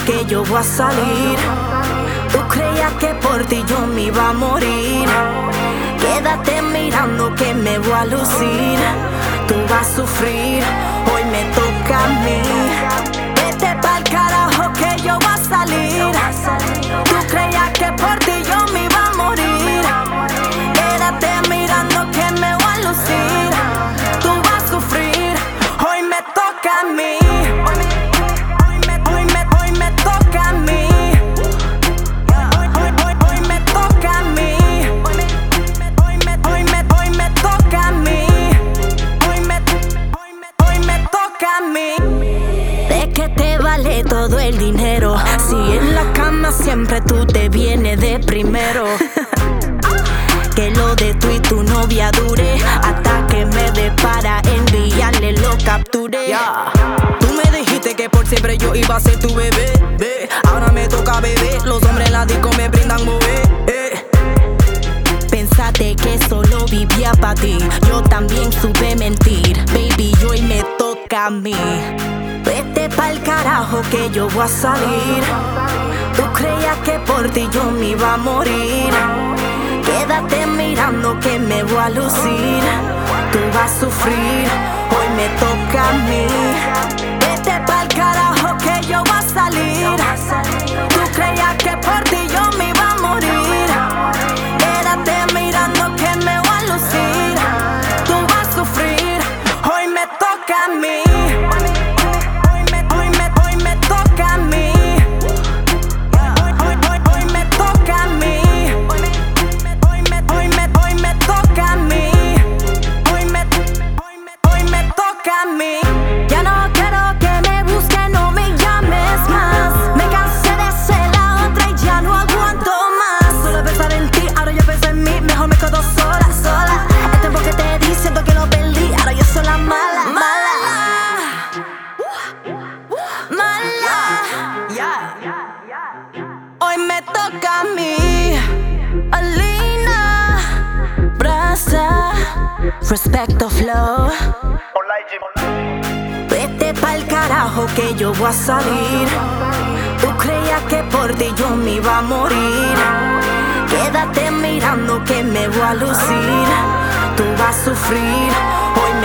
que yo voy a salir. Tú creías que por ti yo me iba a morir. Quédate mirando que me voy a lucir. Tú vas a sufrir, hoy me toca a mí. Vete pa'l carajo que yo voy a salir. Tú creías que por ti yo me iba a morir. Quédate mirando que me voy a lucir. Tú vas a sufrir, hoy me toca a mí. Hoy me toca a mí. Hoy me toca a mí. Hoy me toca a mí. Hoy me toca a mí. ¿De qué te vale todo el dinero si en la cama siempre tú te vienes de primero? Que lo de tú y tu novia dure hasta que me dé para enviarle lo capture. Tú me dijiste que por siempre yo iba a ser tu bebé. Ahora me toca beber, los hombres en la disco me brindan mover. Pensaste que solo vivía para ti, yo también supe mentir. Baby, hoy me toca a mí. Vete pa'l carajo que yo voy a salir. Tú creías que por ti yo me iba a morir. Quédate mirando que me voy a lucir. Tú vas a sufrir, hoy me toca a mí. Vete pa'l carajo que yo voy a salir. Tú creías que por ti yo me iba a morir. Quédate mirando que me voy a lucir. Tú vas a sufrir, hoy me toca a mí. Hoy me toca a mí. Hoy me toca a mí. Hoy me toca a mí. Hoy me toca a mí. Ya no quiero que me busques, no me llames más. Me cansé de ser la otra y ya no aguanto más. Solo pensar en ti, ahora yo pienso en mí. Mejor me quedo sola, sola. El tiempo que te di, siento que lo perdí. Ahora yo soy la mala, mala. Hoy me toca a mí. Alina, Brasa, Respecto Flow. Vete pa'l carajo que yo voy a salir. Tú creías que por ti yo me iba a morir. Quédate mirando que me voy a lucir. Tú vas a sufrir, hoy